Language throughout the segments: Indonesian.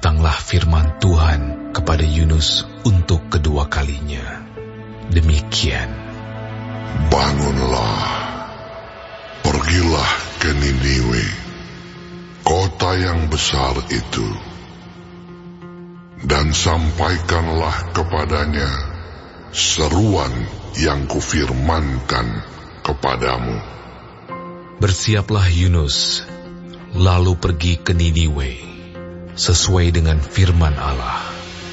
datanglah firman Tuhan kepada Yunus untuk kedua kalinya. Demikian. Bangunlah, pergilah ke Niniwe, kota yang besar itu, dan sampaikanlah kepadanya seruan yang kufirmankan kepadamu. Bersiaplah Yunus, lalu pergi ke Niniwe, sesuai dengan firman Allah.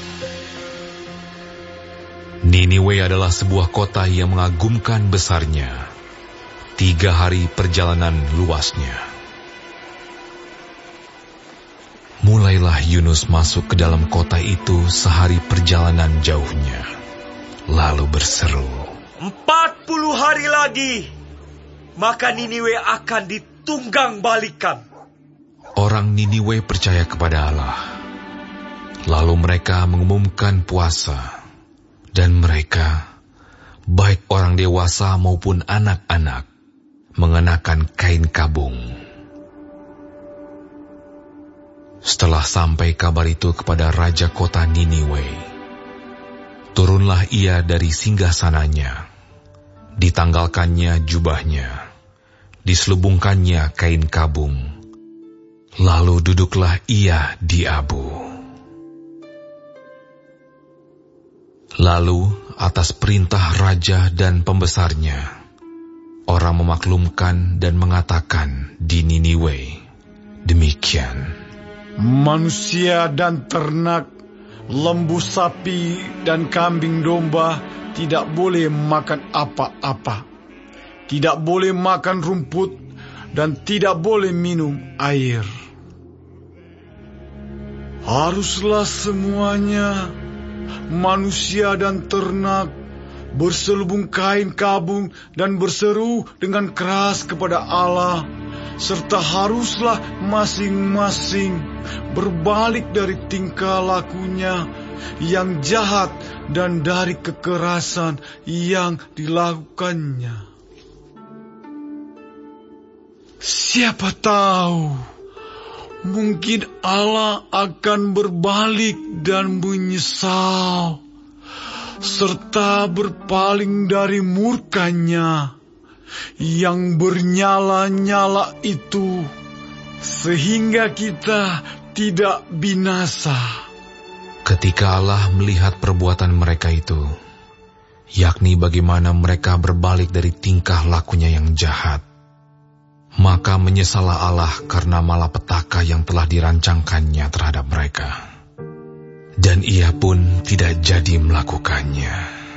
Niniwe adalah sebuah kota yang mengagumkan besarnya, 3 hari perjalanan luasnya. Mulailah Yunus masuk ke dalam kota itu sehari perjalanan jauhnya, lalu berseru, 40 hari lagi, maka Niniwe akan ditunggang balikan. Orang Niniwe percaya kepada Allah. Lalu mereka mengumumkan puasa, dan mereka, baik orang dewasa maupun anak-anak, mengenakan kain kabung. Setelah sampai kabar itu kepada raja kota Niniwe, turunlah ia dari singgasananya, ditanggalkannya jubahnya, diselubungkannya kain kabung, lalu duduklah ia di abu. Lalu atas perintah raja dan pembesarnya, orang memaklumkan dan mengatakan di Niniwe, demikian. Manusia dan ternak, lembu sapi dan kambing domba tidak boleh makan apa-apa, tidak boleh makan rumput, dan tidak boleh minum air. Haruslah semuanya, manusia dan ternak, berselubung kain kabung dan berseru dengan keras kepada Allah, serta haruslah masing-masing berbalik dari tingkah lakunya yang jahat dan dari kekerasan yang dilakukannya. Siapa tahu, mungkin Allah akan berbalik dan menyesal, serta berpaling dari murkanya yang bernyala-nyala itu, sehingga kita tidak binasa. Ketika Allah melihat perbuatan mereka itu, yakni bagaimana mereka berbalik dari tingkah lakunya yang jahat, maka menyesallah Allah karena malapetaka yang telah dirancangkannya terhadap mereka. Dan ia pun tidak jadi melakukannya.